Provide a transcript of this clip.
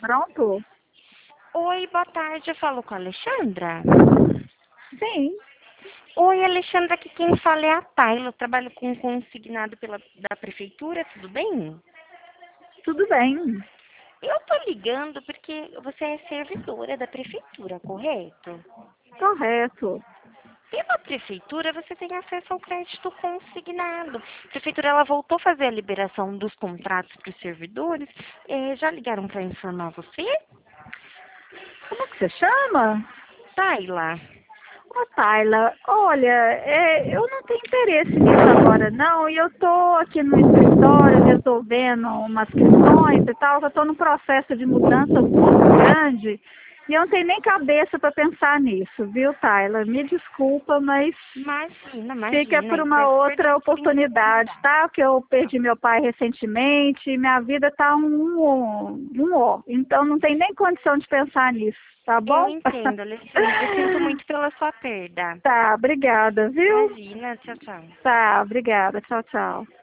Pronto? Oi, boa tarde. Eu falo com a Alexandra. Sim, Oi, Alexandra, aqui quem fala é a Tayla. Eu trabalho com consignado da prefeitura, tudo bem? tudo bem. Eu tô ligando porque você é servidora da prefeitura, correto? Correto. Pela prefeitura, você tem acesso ao crédito consignado. A prefeitura ela voltou a fazer a liberação dos contratos para os servidores. Já ligaram para informar você? Como que você chama? Tayla. Ô, Tayla, olha, eu não tenho interesse nisso agora, não. E eu tô aqui no escritório resolvendo umas questões e tal. Eu tô num processo de mudança muito grande e eu não tenho nem cabeça para pensar nisso, viu, Tayla? Me desculpa, mas Imagina, fica imagina. por Isso uma é super outra difícil. oportunidade, tá? Porque eu perdi meu pai recentemente e minha vida tá um ó. Então não tem nem condição de pensar nisso, tá Eu bom? entendo, Alexandra. Eu sinto muito pela sua perda. Tá, obrigada, viu? Imagina, tchau, tchau. Tá, obrigada. Tchau, tchau.